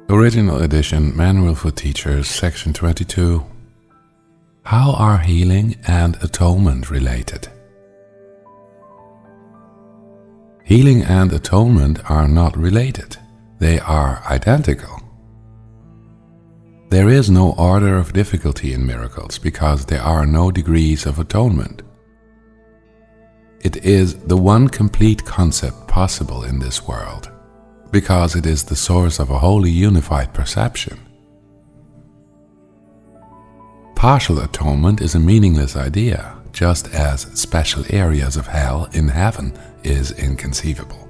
Original Edition Manual for Teachers, Section 22. How are healing and atonement related? Healing and atonement are not related. They are identical. There is no order of difficulty in miracles because there are no degrees of atonement. It is the one complete concept possible in this world, because it is the source of a wholly unified perception. Partial atonement is a meaningless idea, just as special areas of hell in heaven is inconceivable.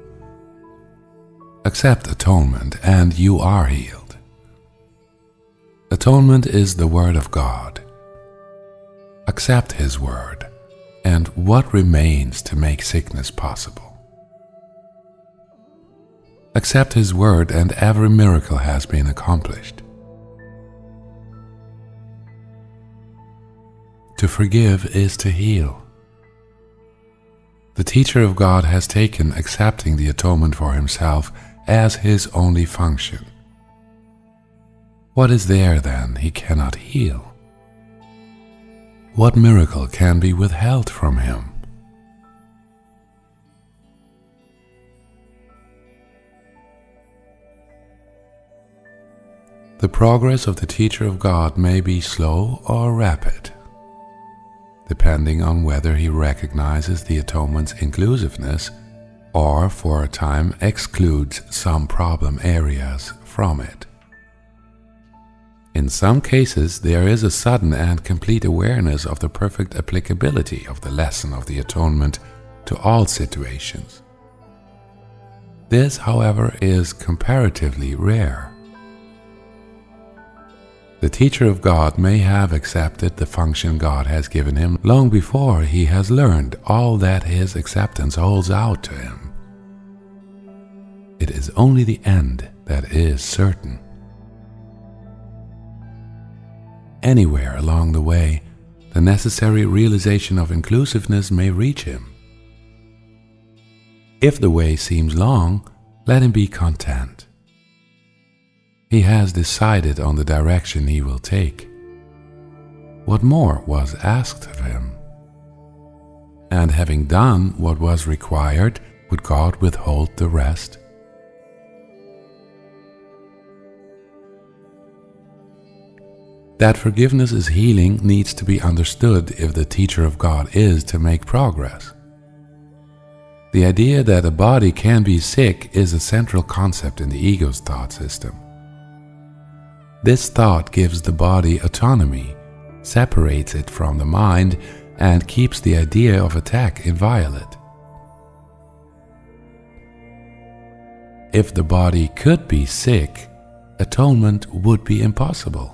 Accept atonement and you are healed. Atonement is the Word of God. Accept His Word, and what remains to make sickness possible? Accept His Word and every miracle has been accomplished. To forgive is to heal. The teacher of God has taken accepting the atonement for himself as his only function. What is there then he cannot heal? What miracle can be withheld from him? The progress of the teacher of God may be slow or rapid, depending on whether he recognizes the atonement's inclusiveness or for a time excludes some problem areas from it. In some cases, there is a sudden and complete awareness of the perfect applicability of the lesson of the atonement to all situations. This, however, is comparatively rare. The teacher of God may have accepted the function God has given him long before he has learned all that his acceptance holds out to him. It is only the end that is certain. Anywhere along the way, the necessary realization of inclusiveness may reach him. If the way seems long, let him be content. He has decided on the direction he will take. What more was asked of him? And having done what was required, would God withhold the rest? That forgiveness is healing needs to be understood if the teacher of God is to make progress. The idea that a body can be sick is a central concept in the ego's thought system. This thought gives the body autonomy, separates it from the mind, and keeps the idea of attack inviolate. If the body could be sick, atonement would be impossible.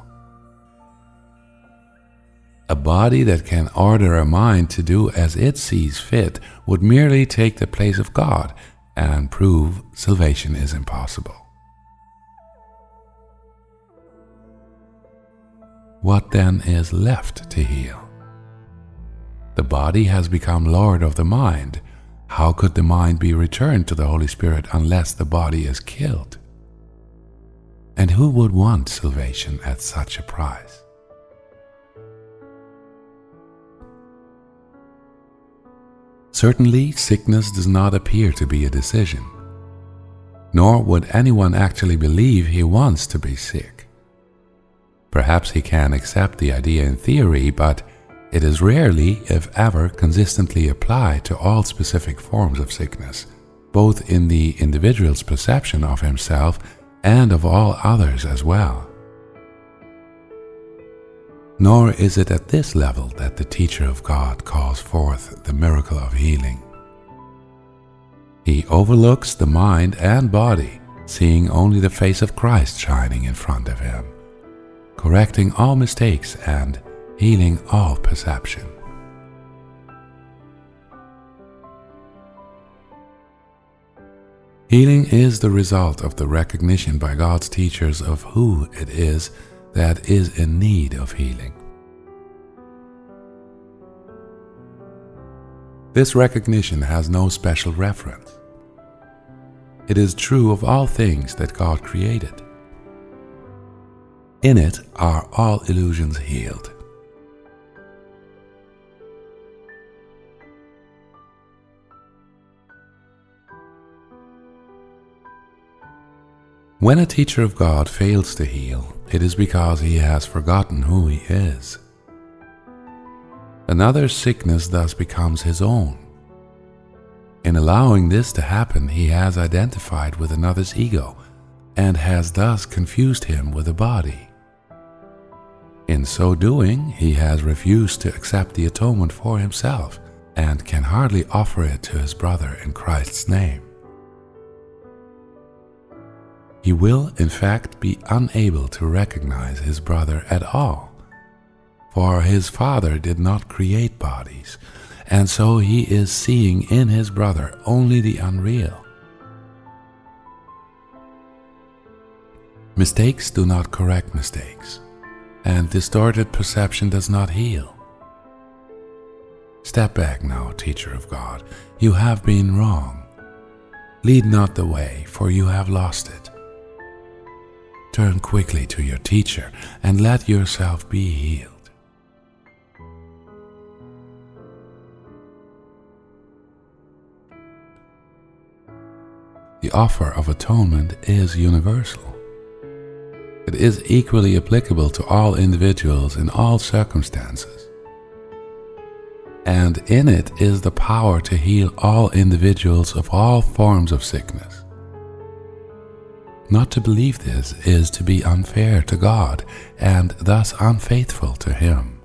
A body that can order a mind to do as it sees fit would merely take the place of God and prove salvation is impossible. What then is left to heal? The body has become Lord of the mind. How could the mind be returned to the Holy Spirit unless the body is killed? And who would want salvation at such a price? Certainly, sickness does not appear to be a decision, nor would anyone actually believe he wants to be sick. Perhaps he can accept the idea in theory, but it is rarely, if ever, consistently applied to all specific forms of sickness, both in the individual's perception of himself and of all others as well. Nor is it at this level that the teacher of God calls forth the miracle of healing. He overlooks the mind and body, seeing only the face of Christ shining in front of him, correcting all mistakes and healing all perception. Healing is the result of the recognition by God's teachers of who it is that is in need of healing. This recognition has no special reference. It is true of all things that God created, In it are all illusions healed. When a teacher of God fails to heal, it is because he has forgotten who he is. Another's sickness thus becomes his own. In allowing this to happen, he has identified with another's ego and has thus confused him with the body. In so doing, he has refused to accept the atonement for himself and can hardly offer it to his brother in Christ's name. He will, in fact, be unable to recognize his brother at all, for his Father did not create bodies, and so he is seeing in his brother only the unreal. Mistakes do not correct mistakes, and distorted perception does not heal. Step back now, teacher of God. You have been wrong. Lead not the way, for you have lost it. Turn quickly to your teacher and let yourself be healed. The offer of atonement is universal. It is equally applicable to all individuals in all circumstances. And in it is the power to heal all individuals of all forms of sickness. Not to believe this is to be unfair to God and thus unfaithful to Him.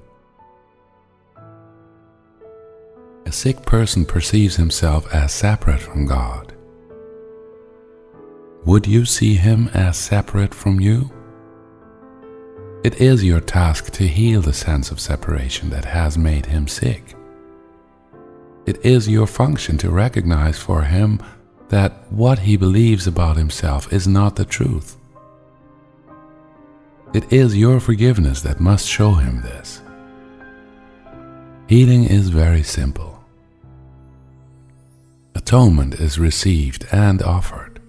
A sick person perceives himself as separate from God. Would you see him as separate from you? It is your task to heal the sense of separation that has made him sick. It is your function to recognize for him that what he believes about himself is not the truth. It is your forgiveness that must show him this. Healing is very simple. Atonement is received and offered.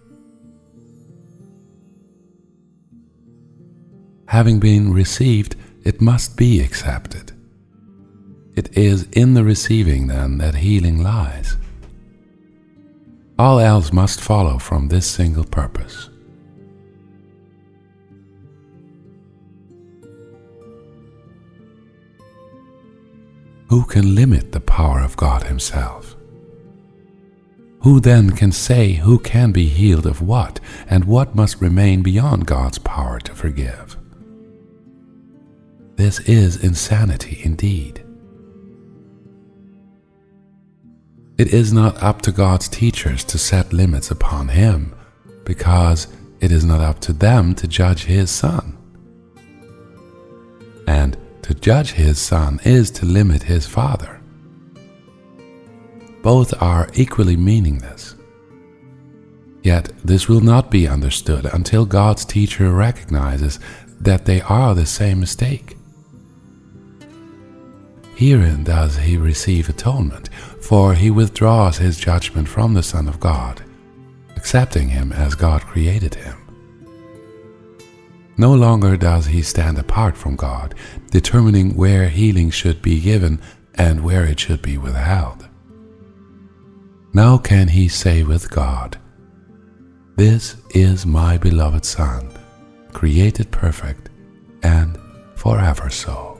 Having been received, it must be accepted. It is in the receiving, then, that healing lies. All else must follow from this single purpose. Who can limit the power of God Himself? Who then can say who can be healed of what, and what must remain beyond God's power to forgive? This is insanity indeed. It is not up to God's teachers to set limits upon Him, because it is not up to them to judge His Son. And to judge His Son is to limit His Father. Both are equally meaningless. Yet this will not be understood until God's teacher recognizes that they are the same mistake. Herein does he receive atonement, for he withdraws his judgment from the Son of God, accepting him as God created him. No longer does he stand apart from God, determining where healing should be given and where it should be withheld. Now can he say with God, "This is my beloved Son, created perfect and forever so."